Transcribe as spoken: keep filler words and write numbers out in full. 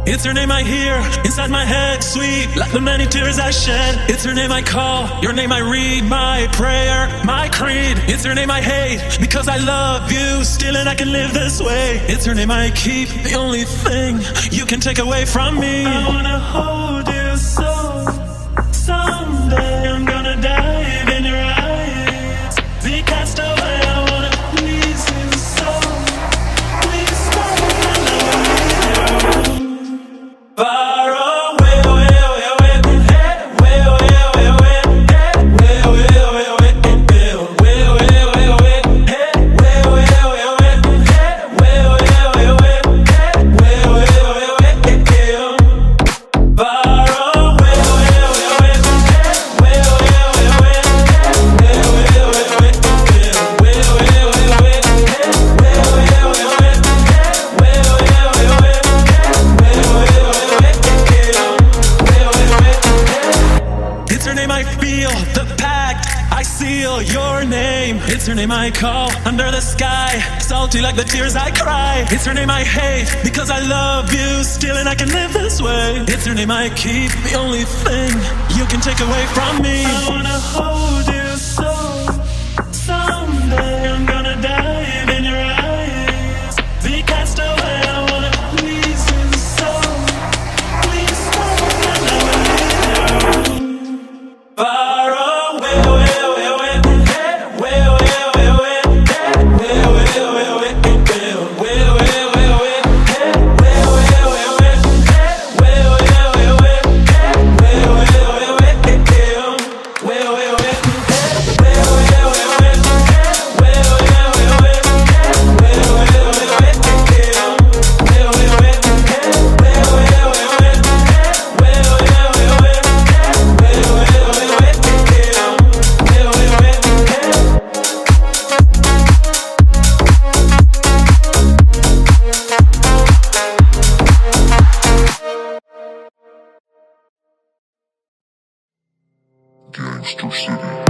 It's her name I hear inside my head, sweet like the many tears I shed. It's her name I call, your name I read, my prayer, my creed. It's her name I hate because I love you still and I can live this way. It's her name I keep, the only thing you can take away from me. I wanna hold you so, someday I'm gonna dive in your eyes. The castaway, I wanna please you so. Please stop, I love you. Far away, away, away, away, hey, way, way, way, way, hey, way, way, way, way, hey, way, way, way, way, hey, way, way, way, way, hey, way, way, way, way, hey, way, way, way, way, hey, far away, away, away, away, hey, way, way, way, way, hey, way, way, way, way, hey, way, way, way, way, hey, way, way, way, way, hey, way, way, way, way, hey, way, way, way. It's her name I feel, the pact I seal, your name. It's her name I call under the sky, salty like the tears I cry. It's her name I hate because I love you still and I can live this way. It's her name I keep, the only thing you can take away from me. I wanna hold you so, someday I'm gonna dive in your eyes. The castaway, I wanna please you so. Please stop, I love you. Far away, away, away, away, hey, way, way, way, way, hey, way, way, way, way, hey, way, way, way, way, hey, way, way, way, way, hey, way, way, way, way, hey, way, way, way, way, hey, way, way, way, hey, way, way, way, way, hey, way, way, way, way, hey, way, way, way, way, hey, way, way, way, way, hey, way, way, way, way, hey, way, way, way, way, Gangster City.